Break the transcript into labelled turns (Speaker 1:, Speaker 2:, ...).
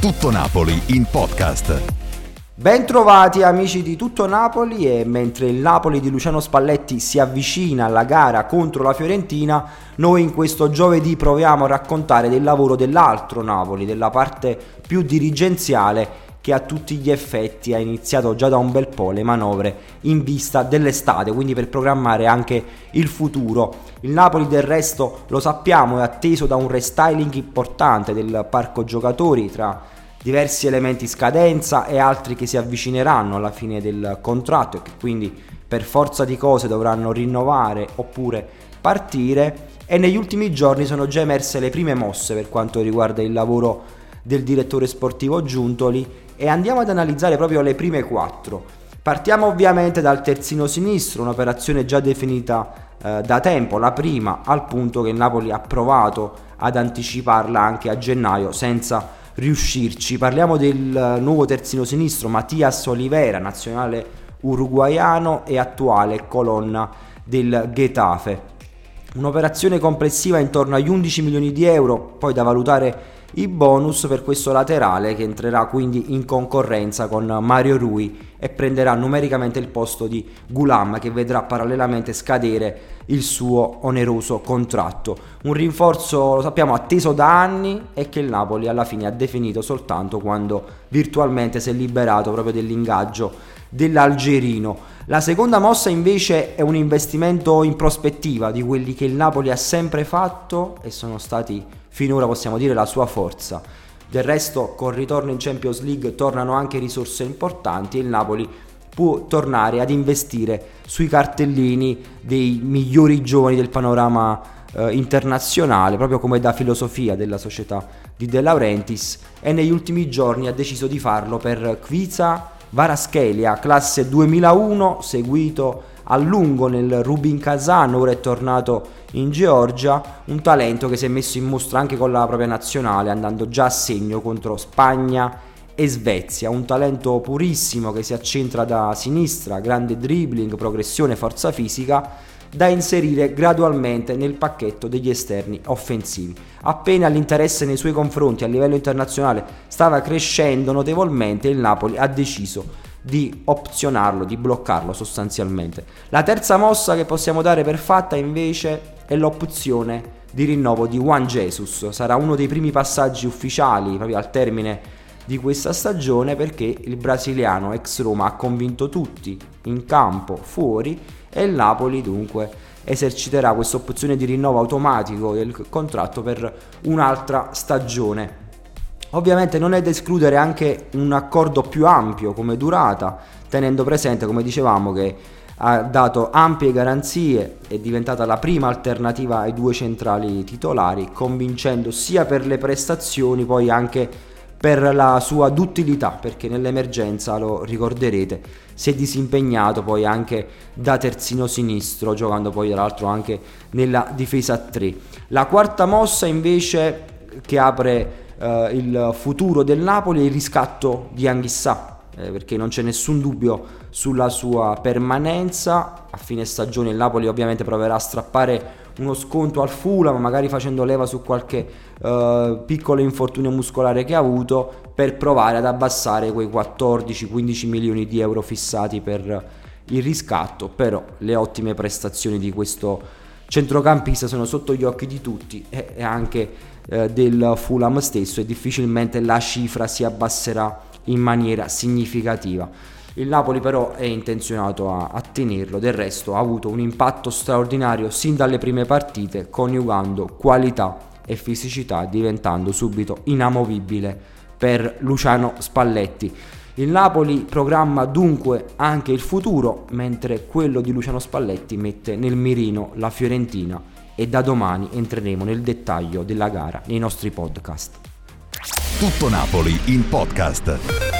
Speaker 1: Tutto Napoli in podcast.
Speaker 2: Bentrovati amici di Tutto Napoli, e mentre il Napoli di Luciano Spalletti si avvicina alla gara contro la Fiorentina, noi in questo giovedì proviamo a raccontare del lavoro dell'altro Napoli, della parte più dirigenziale che a tutti gli effetti ha iniziato già da un bel po' le manovre in vista dell'estate, quindi per programmare anche il futuro. Il Napoli del resto, lo sappiamo, è atteso da un restyling importante del parco giocatori, tra diversi elementi in scadenza e altri che si avvicineranno alla fine del contratto e che quindi per forza di cose dovranno rinnovare oppure partire, e negli ultimi giorni sono già emerse le prime mosse per quanto riguarda il lavoro del direttore sportivo Giuntoli, e andiamo ad analizzare proprio le prime 4. Partiamo ovviamente dal terzino sinistro, un'operazione già definita da tempo, la prima, al punto che il Napoli ha provato ad anticiparla anche a gennaio senza riuscirci. Parliamo del nuovo terzino sinistro Matías Olivera, nazionale uruguaiano e attuale colonna del Getafe. Un'operazione complessiva intorno agli 11 milioni di euro, poi da valutare i bonus per questo laterale che entrerà quindi in concorrenza con Mario Rui e prenderà numericamente il posto di Gulam, che vedrà parallelamente scadere il suo oneroso contratto. Un rinforzo, lo sappiamo, atteso da anni e che il Napoli alla fine ha definito soltanto quando virtualmente si è liberato proprio dell'ingaggio dell'algerino. La seconda mossa invece è un investimento in prospettiva, di quelli che il Napoli ha sempre fatto e sono stati finora, possiamo dire, la sua forza. Del resto, col ritorno in Champions League tornano anche risorse importanti e il Napoli può tornare ad investire sui cartellini dei migliori giovani del panorama internazionale, proprio come da filosofia della società di De Laurentiis, e negli ultimi giorni ha deciso di farlo per Kviza Kvaratskhelia, classe 2001, seguito a lungo nel Rubin Kazan, ora è tornato in Georgia, un talento che si è messo in mostra anche con la propria nazionale, andando già a segno contro Spagna e Svezia. Un talento purissimo che si accentra da sinistra, grande dribbling, progressione, forza fisica, da inserire gradualmente nel pacchetto degli esterni offensivi. Appena l'interesse nei suoi confronti a livello internazionale stava crescendo notevolmente, il Napoli ha deciso di opzionarlo, di bloccarlo sostanzialmente. La terza mossa che possiamo dare per fatta invece è l'opzione di rinnovo di Juan Jesus. Sarà uno dei primi passaggi ufficiali proprio al termine di questa stagione, perché il brasiliano ex Roma ha convinto tutti in campo, fuori, e il Napoli dunque eserciterà questa opzione di rinnovo automatico del contratto per un'altra stagione. Ovviamente non è da escludere anche un accordo più ampio come durata, tenendo presente, come dicevamo, che ha dato ampie garanzie, è diventata la prima alternativa ai due centrali titolari, convincendo sia per le prestazioni poi anche per la sua duttilità, perché nell'emergenza, lo ricorderete, si è disimpegnato poi anche da terzino sinistro, giocando poi tra l'altro anche nella difesa a 3. La quarta mossa invece che apre il futuro del Napoli è il riscatto di Anguissa, perché non c'è nessun dubbio sulla sua permanenza. A fine stagione il Napoli ovviamente proverà a strappare uno sconto al Fulham, magari facendo leva su qualche piccolo infortunio muscolare che ha avuto, per provare ad abbassare quei 14-15 milioni di euro fissati per il riscatto. Però le ottime prestazioni di questo centrocampista sono sotto gli occhi di tutti e anche del Fulham stesso, e difficilmente la cifra si abbasserà in maniera significativa. Il Napoli però è intenzionato a tenerlo. Del resto ha avuto un impatto straordinario sin dalle prime partite, coniugando qualità e fisicità, diventando subito inamovibile per Luciano Spalletti. Il Napoli programma dunque anche il futuro, mentre quello di Luciano Spalletti mette nel mirino la Fiorentina, e da domani entreremo nel dettaglio della gara nei nostri podcast.
Speaker 1: Tutto Napoli in podcast.